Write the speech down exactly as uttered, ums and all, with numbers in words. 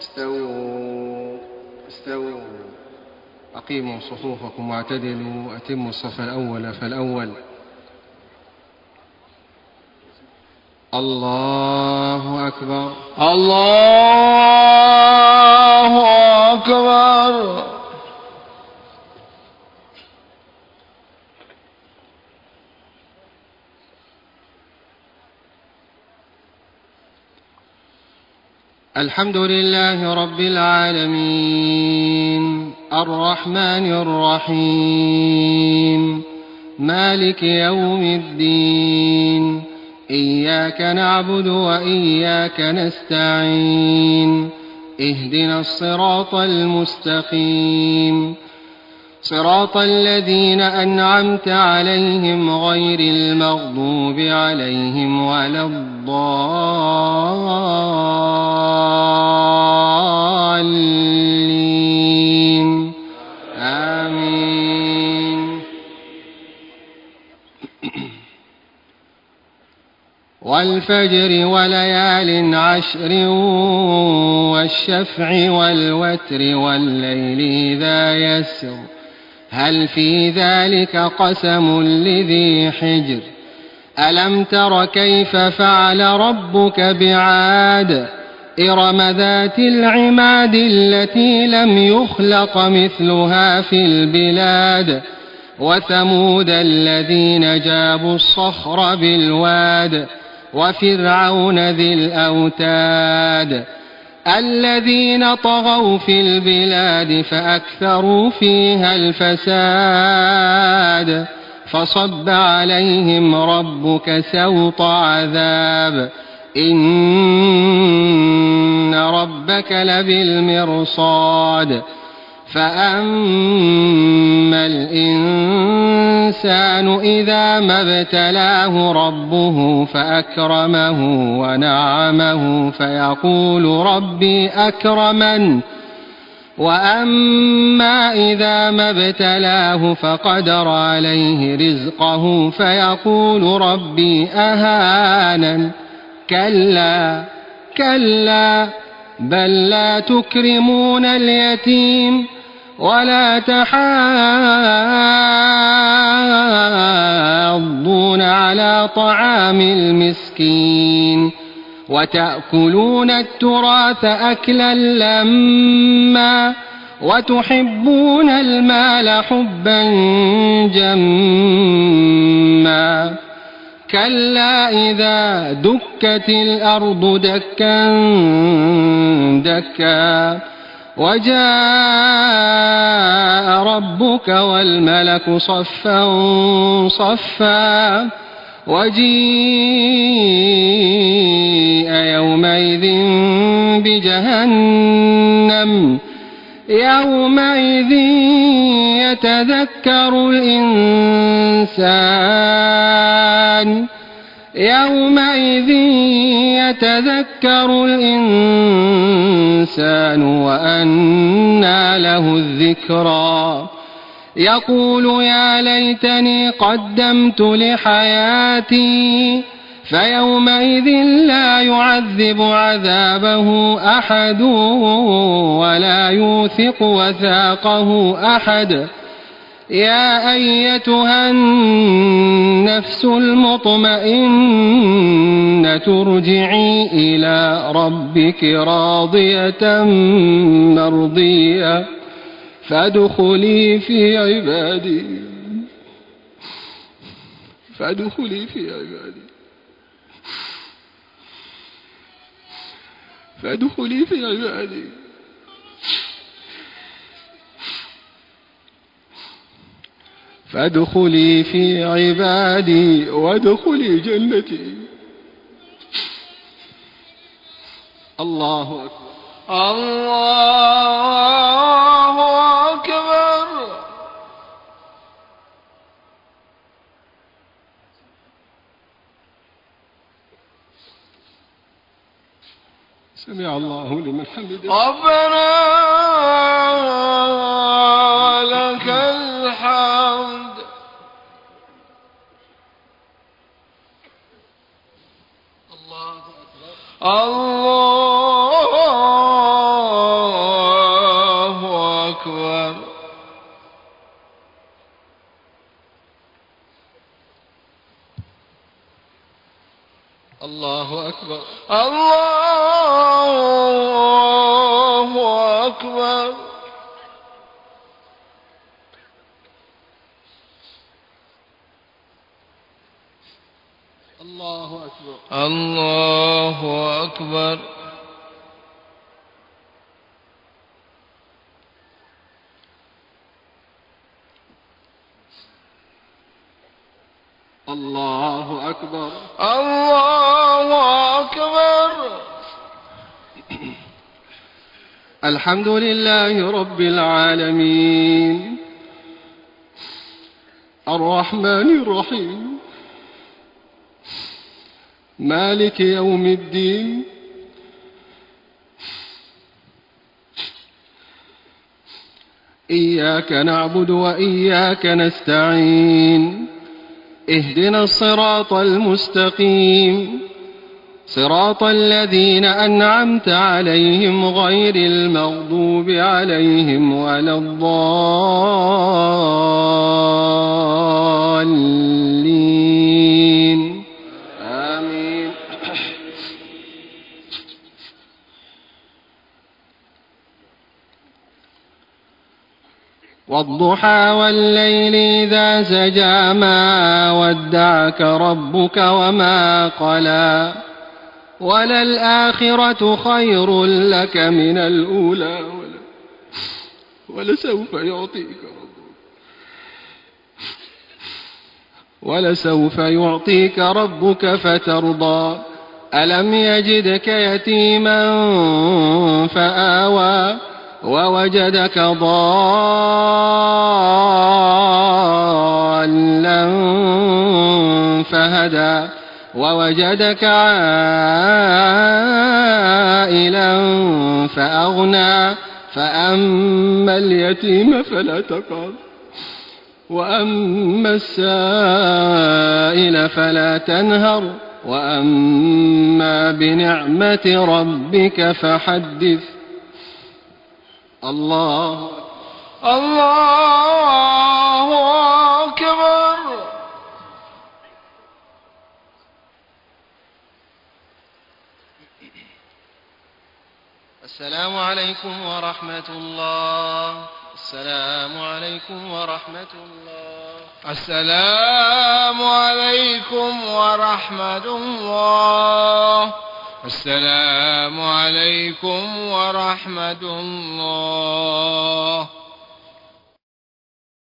استووا استووا أقيموا صفوفكم واعتدلوا، أتموا الصف الأول فالأول. الله أكبر الله أكبر. الحمد لله رب العالمين الرحمن الرحيم مالك يوم الدين، إياك نعبد وإياك نستعين، اهدنا الصراط المستقيم، صراط الذين أنعمت عليهم غير المغضوب عليهم ولا الضالين، آمين. والفجر وليال عشر والشفع والوتر والليل إذا يسر، هل في ذلك قسم لذي حجر؟ ألم تر كيف فعل ربك بعاد؟ إرم ذات العماد التي لم يخلق مثلها في البلاد، وثمود الذين جابوا الصخر بالواد، وفرعون ذي الأوتاد الذين طغوا في البلاد فأكثروا فيها الفساد، فصب عليهم ربك سوط عذاب، إن ربك لبالمرصاد. فأما الإنسان إذا ما ابتلاه ربه فأكرمه ونعمه فيقول ربي أكرمن، وأما إذا ما ابتلاه فقدر عليه رزقه فيقول ربي أهانن. كلا كلا بل لا تكرمون اليتيم ولا تحاضون على طعام المسكين، وتأكلون التراث أكلا لما، وتحبون المال حبا جما. كلا إذا دكت الأرض دكا دكا وجاء ربك والملك صفا صفا، وجيء يومئذ بجهنم، يومئذ يتذكر الإنسان يومئذ يتذكر الإنسان وأنى له الذكرى، يقول يا ليتني قدمت لحياتي، فيومئذ لا يعذب عذابه أحد ولا يوثق وثاقه أحد. يا أيتها النفس المطمئنة ارجعي إلى ربك راضية مرضية فادخلي في عبادي فادخلي في عبادي فادخلي في عبادي فادخلي في عبادي وادخلي جنتي. الله أكبر الله أكبر. سمع الله لمن حمده. ربنا لك الحمد. الله أكبر. الله الله أكبر. الله أكبر. الله أكبر. الله أكبر. الله أكبر. الله أكبر. الحمد لله رب العالمين الرحمن الرحيم مالك يوم الدين إياك نعبد وإياك نستعين اهدنا الصراط المستقيم صراط الذين أنعمت عليهم غير المغضوب عليهم ولا الضالين آمين. والضحى والليل إذا سجى ما ودعك ربك وما قلى وللآخرة خير لك من الأولى ولسوف يعطيك ربك ولسوف يعطيك ربك فترضى ألم يجدك يتيما فآوى ووجدك ضالا فهدى ووجدك عائلا فأغنى فأما اليتيم فلا تقهر وأما السائل فلا تنهر وأما بنعمة ربك فحدث. الله الله أكبر. السلام عليكم ورحمة الله. السلام عليكم ورحمة الله. السلام عليكم ورحمة الله. السلام عليكم ورحمة الله.